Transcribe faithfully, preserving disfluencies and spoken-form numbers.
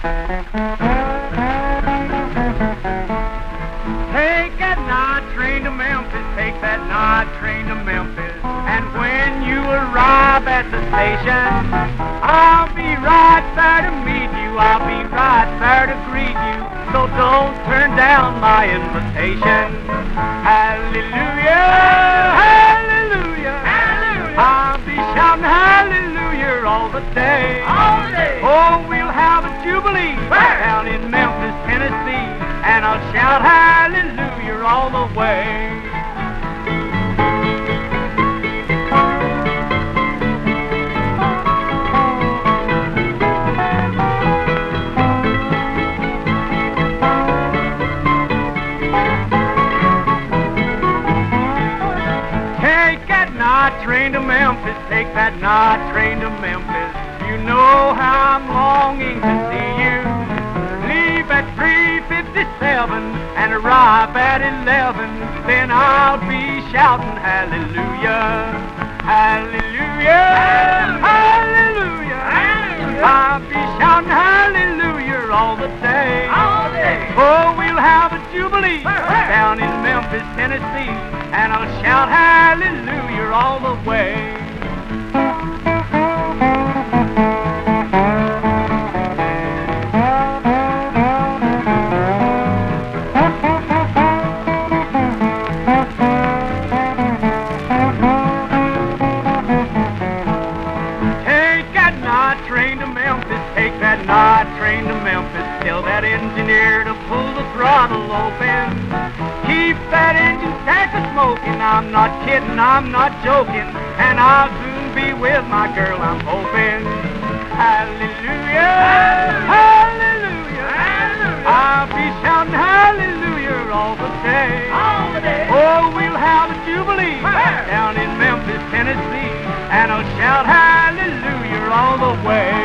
Take that night train to Memphis, take that night train to Memphis. And when you arrive at the station, I'll be right there to meet you, I'll be right there to greet you. So don't turn down my invitation. Hallelujah, hallelujah, hallelujah. I'll be shouting hallelujah all the day. All day. Oh, we'll have a jubilee Where? down in Memphis, Tennessee, and I'll shout hallelujah all the way. Night train to Memphis, take that night train to Memphis. You know how I'm longing to see you. Leave at three fifty-seven and arrive at eleven. Then I'll be shouting hallelujah, hallelujah, hallelujah, hallelujah. I'll be shouting hallelujah all the day. All day. Oh, we'll have a jubilee down in Memphis, Tennessee, and I'll shout hallelujah all the way. Take that night train to Memphis, take that night train to Memphis. Tell that engineer to pull the throttle open. Keep that engine stack a smoking. I'm not kidding, I'm not joking. And I'll soon be with my girl, I'm hoping. Hallelujah, hallelujah, hallelujah. I'll be shouting hallelujah all the day. All the day. Oh, we'll have a jubilee Where? down in Memphis, Tennessee, and I'll shout hallelujah all the way.